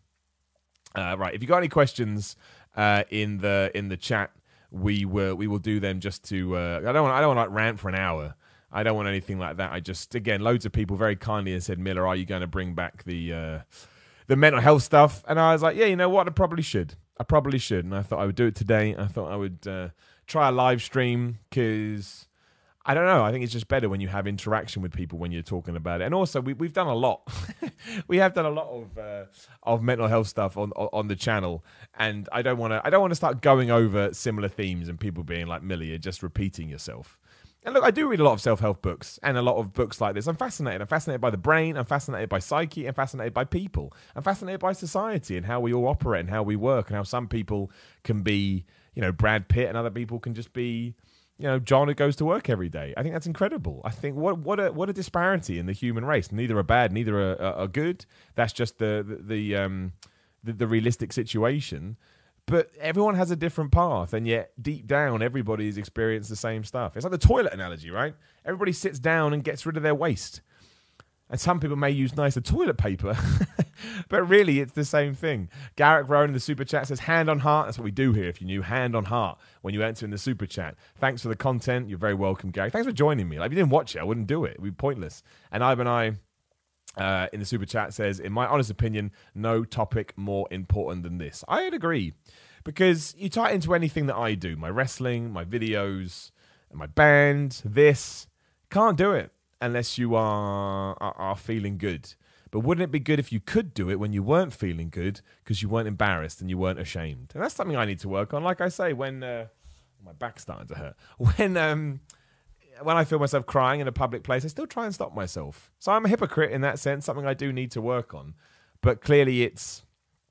Uh, right. If you got any questions uh, in the in the chat, we will we will do them just to. Uh, I don't want I don't want to like rant for an hour. I don't want anything like that. I just, again, loads of people very kindly have said, Miller, are you going to bring back the uh, the mental health stuff? And I was like, yeah, you know what? I probably should. I probably should. And I thought I would do it today. I thought I would uh, try a live stream because, I don't know, I think it's just better when you have interaction with people when you're talking about it. And also, we, we've done a lot. We have done a lot of uh, of mental health stuff on on the channel. And I don't want to I don't want to start going over similar themes and people being like, Miller, you're just repeating yourself. And look, I do read a lot of self-help books and a lot of books like this. I'm fascinated. I'm fascinated by the brain. I'm fascinated by psyche. I'm fascinated by people. I'm fascinated by society and how we all operate and how we work and how some people can be, you know, Brad Pitt and other people can just be, you know, John who goes to work every day. I think that's incredible. I think what what a what a disparity in the human race. Neither are bad, neither are, are, are good. That's just the the the, um, the the realistic situation. But everyone has a different path, and yet deep down, everybody's experienced the same stuff. It's like the toilet analogy, right? Everybody sits down and gets rid of their waste. And some people may use nicer toilet paper, but really it's the same thing. Garrett Rowan in the Super Chat says, hand on heart. That's what we do here, if you knew. Hand on heart when you enter in the Super Chat. Thanks for the content. You're very welcome, Gary. Thanks for joining me. Like, if you didn't watch it, I wouldn't do it. It would be pointless. And Ivan I... Uh, in the Super Chat says, in my honest opinion, no topic more important than this. I'd agree, because you tie it into anything that I do, my wrestling, my videos, my band, this, can't do it unless you are, are, are feeling good. But wouldn't it be good if you could do it when you weren't feeling good, because you weren't embarrassed and you weren't ashamed? And that's something I need to work on. Like I say, when uh, my back's starting to hurt, when um. When I feel myself crying in a public place, I still try and stop myself. So I'm a hypocrite in that sense, something I do need to work on. But clearly it's,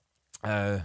uh,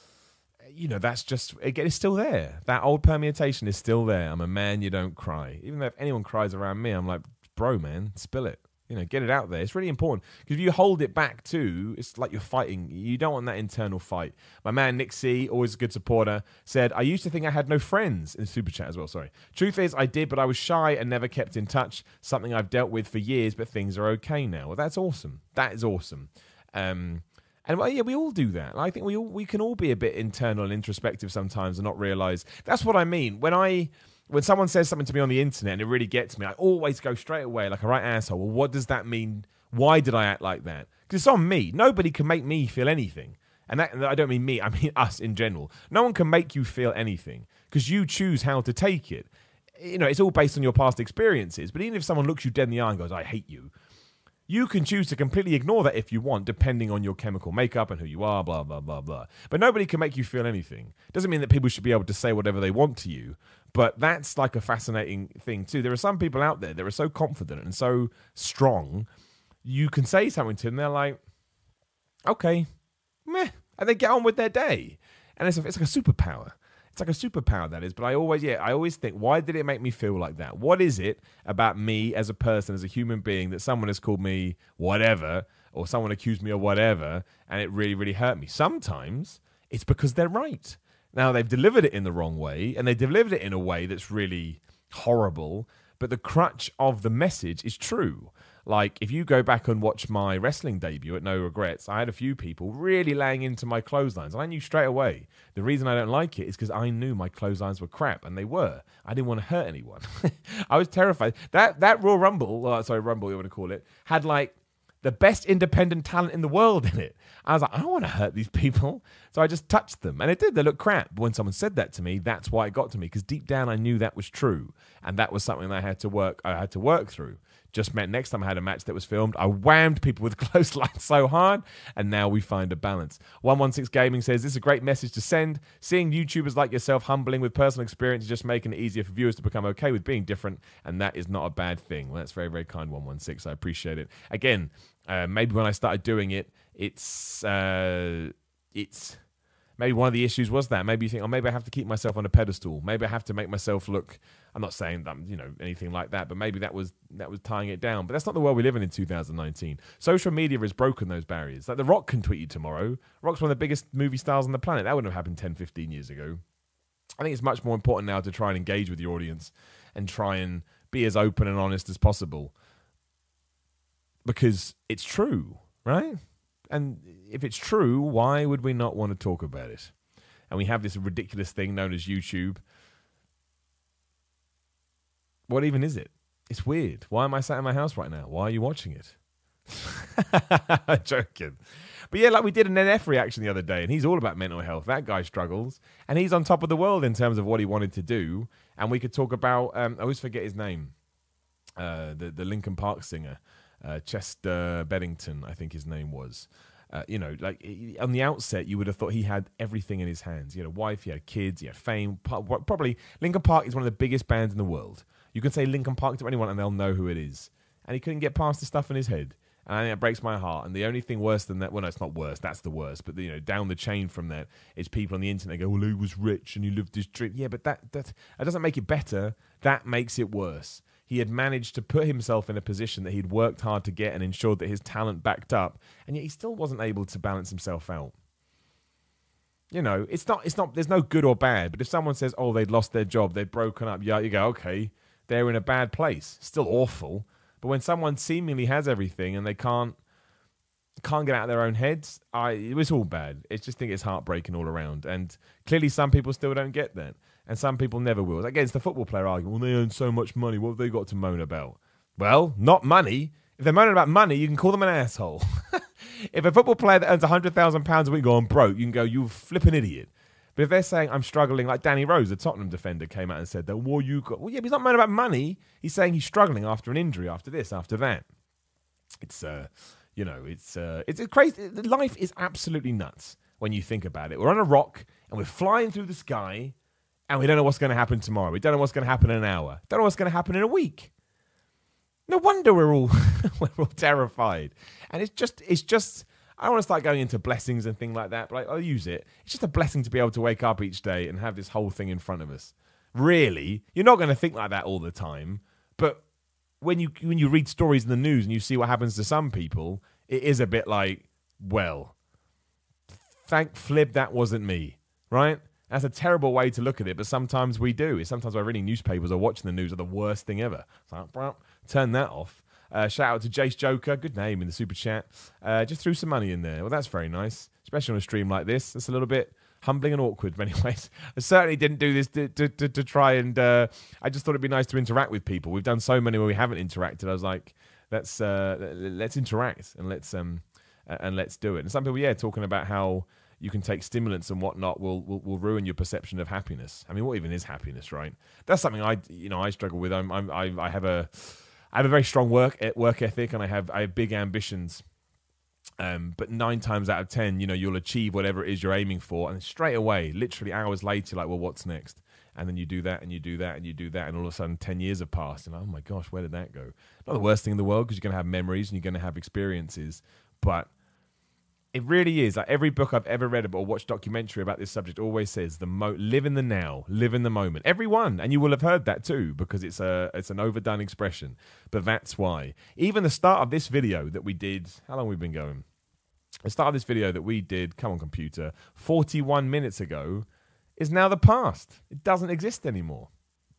you know, that's just, again, it's still there. That old permutation is still there. I'm a man, you don't cry. Even though if anyone cries around me, I'm like, bro, man, spill it. You know, get it out there. It's really important. Because if you hold it back too, it's like you're fighting. You don't want that internal fight. My man, Nick C., always a good supporter, said, I used to think I had no friends, in Super Chat as well, sorry. Truth is, I did, but I was shy and never kept in touch. Something I've dealt with for years, but things are okay now. Well, that's awesome. That is awesome. Um, and well, yeah, we all do that. I think we all, we can all be a bit internal and introspective sometimes and not realize. That's what I mean. When I... When someone says something to me on the internet and it really gets me, I always go straight away like a right asshole. Well, what does that mean? Why did I act like that? Because it's on me. Nobody can make me feel anything. And that, I don't mean me, I mean us in general. No one can make you feel anything because you choose how to take it. You know, it's all based on your past experiences. But even if someone looks you dead in the eye and goes, I hate you, you can choose to completely ignore that if you want, depending on your chemical makeup and who you are, blah, blah, blah, blah. But nobody can make you feel anything. Doesn't mean that people should be able to say whatever they want to you. But that's like a fascinating thing too. There are some people out there that are so confident and so strong, you can say something to them, they're like, okay, meh, and they get on with their day. And it's, a, it's like a superpower. It's like a superpower, that is. But I always, yeah, I always think, why did it make me feel like that? What is it about me as a person, as a human being, that someone has called me whatever, or someone accused me of whatever, and it really, really hurt me? Sometimes it's because they're right. Now, they've delivered it in the wrong way, and they delivered it in a way that's really horrible, but the crutch of the message is true. Like, if you go back and watch my wrestling debut at No Regrets, I had a few people really laying into my clotheslines. I knew straight away. The reason I don't like it is because I knew my clotheslines were crap, and they were. I didn't want to hurt anyone. I was terrified. That that Royal Rumble, uh, sorry, Rumble, you want to call it, had like the best independent talent in the world in it. I was like, I don't want to hurt these people. So I just touched them. And it did. They looked crap. But when someone said that to me, that's why it got to me. Because deep down, I knew that was true. And that was something that I had to work, I had to work through. Just meant next time I had a match that was filmed, I whammed people with close lines so hard, and now we find a balance. one one six Gaming says, this is a great message to send. Seeing YouTubers like yourself humbling with personal experience is just making it easier for viewers to become okay with being different, and that is not a bad thing. Well, that's very, very kind, one one six. I appreciate it. Again, uh, maybe when I started doing it, it's... Uh, it's... Maybe one of the issues was that. Maybe you think, oh, maybe I have to keep myself on a pedestal. Maybe I have to make myself look... I'm not saying that, you know, anything like that, but maybe that was that was tying it down. But that's not the world we live in in two thousand nineteen. Social media has broken those barriers. Like The Rock can tweet you tomorrow. Rock's one of the biggest movie stars on the planet. That wouldn't have happened ten, fifteen years ago. I think it's much more important now to try and engage with your audience and try and be as open and honest as possible. Because it's true, right? And if it's true, why would we not want to talk about it? And we have this ridiculous thing known as YouTube. What even is it? It's weird. Why am I sat in my house right now? Why are you watching it? I'm joking. But yeah, like we did an N F reaction the other day, and he's all about mental health. That guy struggles, and he's on top of the world in terms of what he wanted to do. And we could talk about, um, I always forget his name, uh, the, the Linkin Park singer, uh, Chester Bennington, I think his name was. Uh, you know, like on the outset, you would have thought he had everything in his hands. He had a wife, he had kids, he had fame. Probably Linkin Park is one of the biggest bands in the world. You can say Linkin Park to anyone and they'll know who it is. And he couldn't get past the stuff in his head. And I think it breaks my heart. And the only thing worse than that, well, no, it's not worse. That's the worst. But, you know, down the chain from that is people on the internet go, well, he was rich and he lived his dream. Yeah, but that, that, that doesn't make it better. That makes it worse. He had managed to put himself in a position that he'd worked hard to get and ensured that his talent backed up. And yet he still wasn't able to balance himself out. You know, it's not, it's not, there's no good or bad, but if someone says, oh, they'd lost their job, they'd broken up, yeah, you go, okay, they're in a bad place. Still awful. But when someone seemingly has everything and they can't, can't get out of their own heads, I, it was all bad. I just think it's heartbreaking all around. And clearly some people still don't get that. And some people never will. Again, it's the football player argument. Well, they earn so much money. What have they got to moan about? Well, not money. If they're moaning about money, you can call them an asshole. If a football player that earns one hundred thousand pounds a week go on broke, you can go, you flipping idiot. But if they're saying, I'm struggling, like Danny Rose, the Tottenham defender, came out and said that, well, you got, well, yeah, but he's not moaning about money. He's saying he's struggling after an injury, after this, after that. It's, uh, you know, it's, uh, it's crazy. Life is absolutely nuts when you think about it. We're on a rock and we're flying through the sky and we don't know what's going to happen tomorrow. We don't know what's going to happen in an hour. Don't know what's going to happen in a week. No wonder we're all we're all terrified. And it's just it's just I don't want to start going into blessings and things like that, but like, I'll use it. It's just a blessing to be able to wake up each day and have this whole thing in front of us. Really, you're not going to think like that all the time, but when you when you read stories in the news and you see what happens to some people, it is a bit like, well, thank flib that wasn't me, right? That's a terrible way to look at it, but sometimes we do. Sometimes by reading newspapers or watching the news are the worst thing ever. It's like, well, turn that off. Uh, shout out to Jace Joker, good name in the super chat. Uh, just threw some money in there. Well, that's very nice, especially on a stream like this. It's a little bit humbling and awkward in many ways. I certainly didn't do this to, to, to, to try and... Uh, I just thought it'd be nice to interact with people. We've done so many where we haven't interacted. I was like, let's uh, let's interact and let's um and let's do it. And some people, yeah, talking about how you can take stimulants and whatnot will, will will ruin your perception of happiness. I mean, what even is happiness, right? That's something I, you know, I struggle with. I'm, I'm I I have a I have a very strong work work ethic, and I have I have big ambitions. Um, but nine times out of ten, you know, you'll achieve whatever it is you're aiming for, and straight away, literally hours later, you're like, well, what's next? And then you do that, and you do that, and you do that, and all of a sudden, ten years have passed, and oh my gosh, where did that go? Not the worst thing in the world, because you're going to have memories and you're going to have experiences, but it really is. Like every book I've ever read about or watched documentary about this subject always says the mo- live in the now, live in the moment. Everyone, and you will have heard that too, because it's a it's an overdone expression. But that's why. Even the start of this video that we did, how long have we been going? The start of this video that we did, come on computer, forty-one minutes ago, is now the past. It doesn't exist anymore.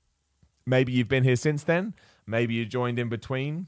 Maybe you've been here since then. Maybe you joined in between.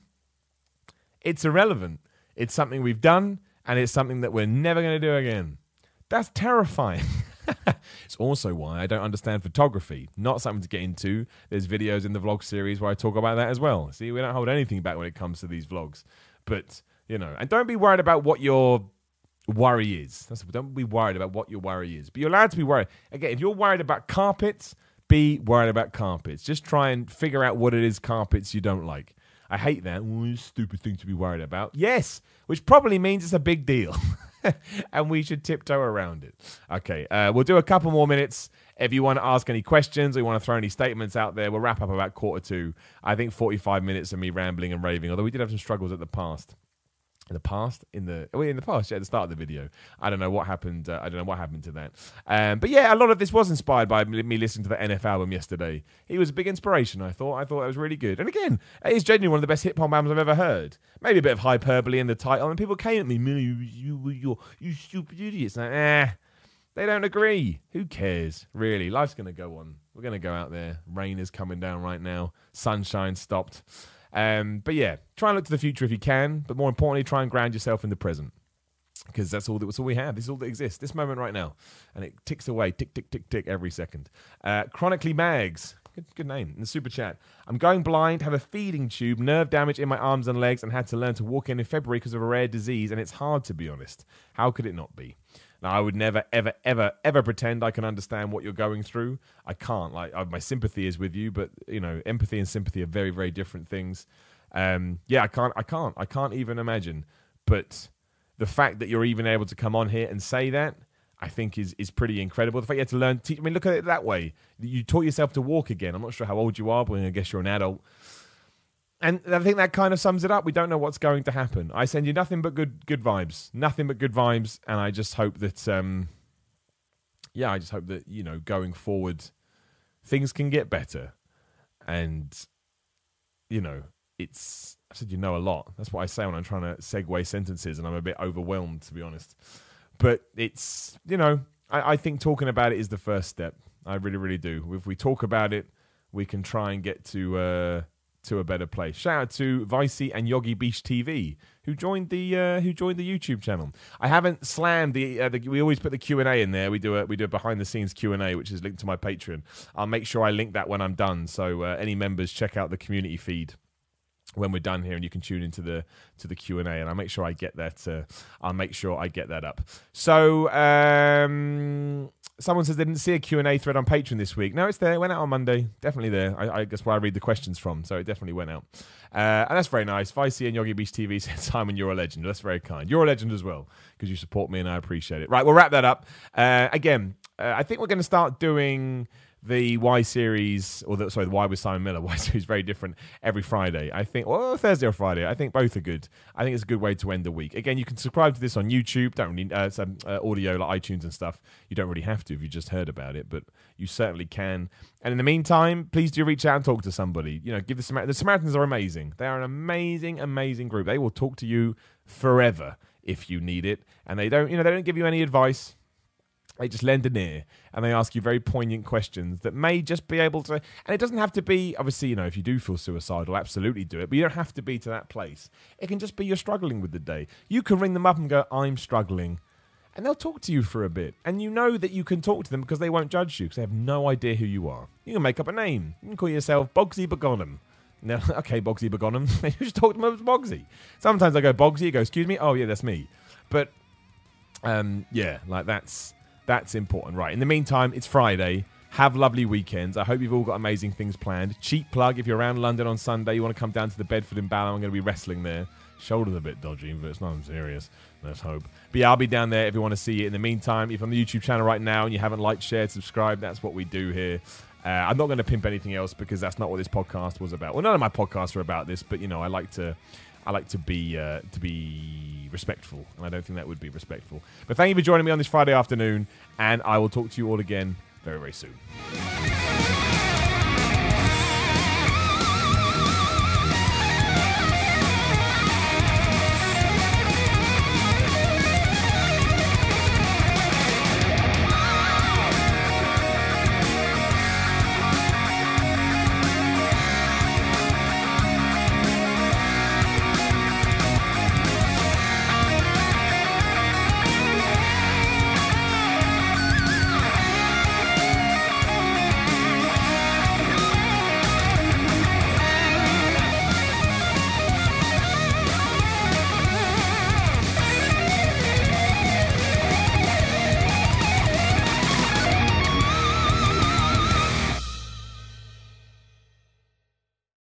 It's irrelevant. It's something we've done. And it's something that we're never going to do again. That's terrifying. It's also why I don't understand photography. Not something to get into. There's videos in the vlog series where I talk about that as well. See, we don't hold anything back when it comes to these vlogs. But, you know, and don't be worried about what your worry is. That's, don't be worried about what your worry is. But you're allowed to be worried. Again, if you're worried about carpets, be worried about carpets. Just try and figure out what it is carpets you don't like. I hate that. Oh, it's a stupid thing to be worried about. Yes, which probably means it's a big deal. And we should tiptoe around it. Okay, uh, we'll do a couple more minutes. If you want to ask any questions or you want to throw any statements out there, we'll wrap up about quarter two. I think forty-five minutes of me rambling and raving, although we did have some struggles at the past. In the past, in the oh, in the past, yeah, at the start of the video, I don't know what happened. Uh, I don't know what happened to that. Um, but yeah, a lot of this was inspired by me listening to the N F album yesterday. He was a big inspiration. I thought. I thought it was really good. And again, it is genuinely one of the best hip hop albums I've ever heard. Maybe a bit of hyperbole in the title, and people came at me, you, you, you, you stupid idiots. Like, eh, they don't agree. Who cares? Really, life's gonna go on. We're gonna go out there. Rain is coming down right now. Sunshine stopped. Um, but yeah, try and look to the future if you can, but more importantly, try and ground yourself in the present, because that's all that, that's all we have. This is all that exists, this moment right now, and it ticks away, tick, tick, tick, tick, every second. Uh, Chronically Mags, good, good name, in the super chat. I'm going blind, have a feeding tube, nerve damage in my arms and legs, and had to learn to walk in in February because of a rare disease, and it's hard, to be honest. How could it not be? Now, I would never, ever, ever, ever pretend I can understand what you're going through. I can't. Like, I, my sympathy is with you, but you know, empathy and sympathy are very, very different things. Um, yeah, I can't, I can't, I can't even imagine. But the fact that you're even able to come on here and say that, I think is is pretty incredible. The fact you had to learn. Te- I mean, look at it that way. You taught yourself to walk again. I'm not sure how old you are, but I guess you're an adult. And I think that kind of sums it up. We don't know what's going to happen. I send you nothing but good good vibes. Nothing but good vibes. And I just hope that, um, yeah, I just hope that, you know, going forward, things can get better. And, you know, it's, I said you know a lot. That's what I say when I'm trying to segue sentences and I'm a bit overwhelmed, to be honest. But it's, you know, I, I think talking about it is the first step. I really, really do. If we talk about it, we can try and get to uh, to a better place. Shout out to Vicey and Yogi Beach T V who joined the uh, who joined the YouTube channel. I haven't slammed the, uh, the. We always put the Q and A in there. We do a we do a behind the scenes Q and A, which is linked to my Patreon. I'll make sure I link that when I'm done. So uh, any members, check out the community feed when we're done here, and you can tune into the to the Q and A, and I'll make sure I get that. Uh, I'll make sure I get that up. So um, someone says they didn't see a Q and A thread on Patreon this week. No, it's there. It went out on Monday. Definitely there. I, I guess where I read the questions from, so it definitely went out. Uh, and that's very nice. Vicey and Yogi Beach T V said, Simon, you're a legend. That's very kind. You're a legend as well, because you support me, and I appreciate it. Right, we'll wrap that up. Uh, again, uh, I think we're going to start doing the Y series, or the, sorry, the Y with Simon Miller. Y series is very different every Friday. I think, or Thursday or Friday. I think both are good. I think it's a good way to end the week. Again, you can subscribe to this on YouTube. Don't really, uh, some uh, audio like iTunes and stuff. You don't really have to if you just heard about it, but you certainly can. And in the meantime, please do reach out and talk to somebody. You know, give the Samar- the Samaritans are amazing. They are an amazing, amazing group. They will talk to you forever if you need it, and they don't, you know, they don't give you any advice. They just lend an ear, and they ask you very poignant questions that may just be able to... And it doesn't have to be... Obviously, you know, if you do feel suicidal, absolutely do it. But you don't have to be to that place. It can just be you're struggling with the day. You can ring them up and go, I'm struggling. And they'll talk to you for a bit. And you know that you can talk to them because they won't judge you, because they have no idea who you are. You can make up a name. You can call yourself Bogsy Begonham. No, okay, Bogsy Begonham. You just talk to them as Bogsy. Sometimes I go, Bogsy. You go, excuse me? Oh, yeah, that's me. But, um, yeah, like that's... That's important. Right. In the meantime, it's Friday. Have lovely weekends. I hope you've all got amazing things planned. Cheap plug, if you're around London on Sunday, you want to come down to the Bedford in Balham, I'm going to be wrestling there. Shoulder's a bit dodgy, but it's nothing serious. Let's hope. But yeah, I'll be down there if you want to see it. In the meantime, if you're on the YouTube channel right now and you haven't liked, shared, subscribed, that's what we do here. Uh, I'm not going to pimp anything else because that's not what this podcast was about. Well, none of my podcasts are about this, but, you know, I like to... I like to be uh, to be respectful, and I don't think that would be respectful. But thank you for joining me on this Friday afternoon, and I will talk to you all again very, very soon.